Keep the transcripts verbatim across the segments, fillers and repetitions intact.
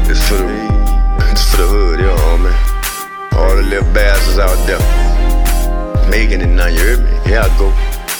It's for the, it's for the hood, yo, homie. All the little bastards out there making it now, you heard me? Here I go.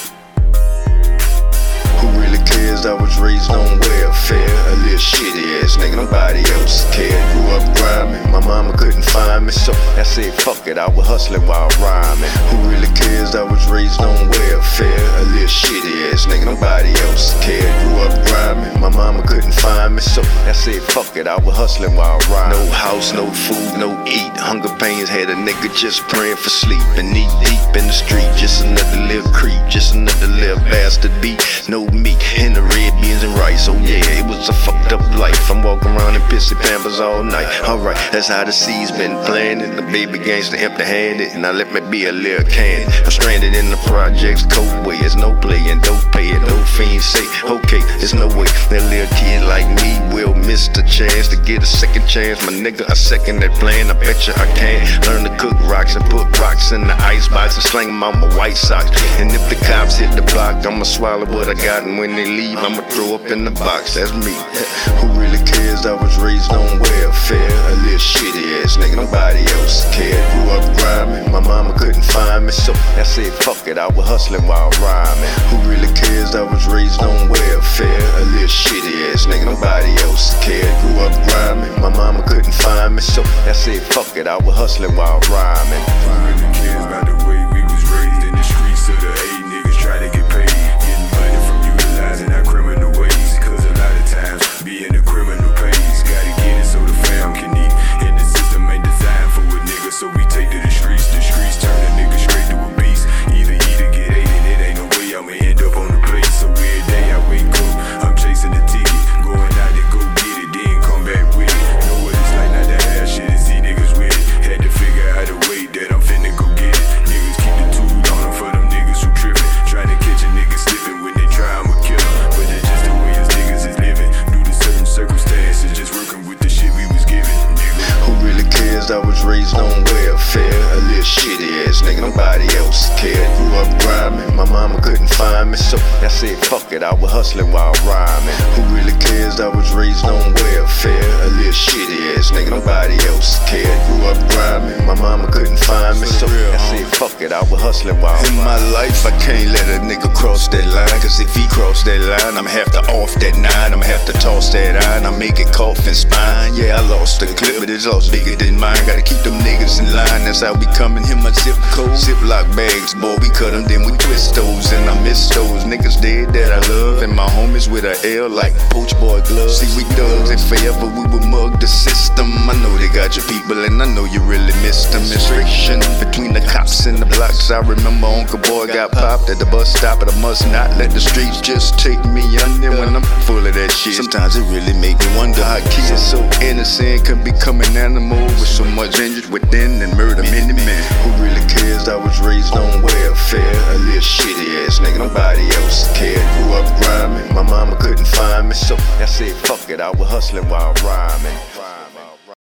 Who really cares? I was raised on welfare. A little shitty ass nigga, nobody else cared. Grew up grinding, my mama couldn't find me, so I said fuck it, I was hustling while rhyming. Who really cares? I was raised on welfare. A little shitty ass nigga, nobody else cared. Grew up grinding, my mama couldn't find me, so I said fuck it, I was hustling while rhyming. No house, no food, no eat. Hunger pains had a nigga just praying for sleep. And knee deep in the street, just another little creep, just another little bastard beat. No meat in the red beans and rice, oh yeah, it was a fucked up life. I'm walking around in pissy pampers all night. Alright, that's how the sea's been planted. The baby gangster empty handed, and I let me be a little candy. I'm stranded in the projects, cold way. It's no playing, don't pay it. No fiends say, okay, there's no way that little kid like me will miss the chance to get a second chance. My nigga, I second that plan. I bet you I can learn to cook rocks and put rocks in the icebox and sling them out my white socks. And if the cops hit the block, I'ma swallow what I got, and when they leave, I'ma throw up in the box. That's me. Who really cares? I was raised on welfare. A little shitty ass nigga, nobody else cared. Grew up grinding, my mama couldn't find me, so I said fuck it, I was hustling while rhyming. Who really cares? I was raised on welfare. A little shitty ass nigga, nobody else cared. Grew up grinding, my mama couldn't find me, so I said fuck it, I was hustling while rhyming. Who really cares about the way we was raised in the streets of the eight niggas try to get paid, getting money from utilizing our criminal ways. Cause a lot of times being a criminal pays, gotta get it so the fam can eat. And the system ain't designed for a nigga, so we take to the streets. The streets turn a nigga straight to a beast. Either eat or get ate, and it ain't no way I'ma end up on the place. So every day I wake up, I'm chasing the ticket, going out and go get it, then come back with it. Know what it's like not to have shit and see niggas with it. Had to figure out a way that I'm finna go get it. Niggas keep the tool on them for them niggas who trippin', trying to catch a nigga slippin'. When they try, I'ma kill 'em. But that's just the way us niggas is living, due to certain circumstances, just working with the shit we was given. Nigga, who really cares? I was raised on welfare. A little shitty ass nigga, nobody else cared. Grew up grinding, my mama couldn't find me, so I said fuck it, I was hustling while rhyming. Who really cares? I was raised on welfare. A little shitty ass nigga, nobody else cared. Grew up grinding, my mama couldn't find me, so I said fuck it, I was hustling while rhyming. In my life, I can't let a nigga cross that line, cause if he cross that line, I'ma have to off that nine, I'ma have to toss that iron, I make it cough and spine. Yeah, I lost the clip, but it's lost bigger than mine. Gotta keep them niggas in line, that's how we coming. Hit my zip code, ziploc bags, boy, we cut them, then we twist those, and I miss those niggas dead that I love, and my homies with a L like Poach Boy gloves. See, we thugs, and forever we will mug the system. I know they got your people, and I know you really missed them. Restriction between the cops and the blocks. I remember Uncle Boy got popped at the bus stop, but I must not let the streets just take me under when I'm full of that shit. Sometimes it really make me wonder how kids so innocent can become an animal with so much injured within and murder many men. Who really cares? I was raised on welfare. A little shitty ass nigga, nobody else cared. Grew up grinding, my mama couldn't find me, so I said fuck it, I was hustling while rhyming.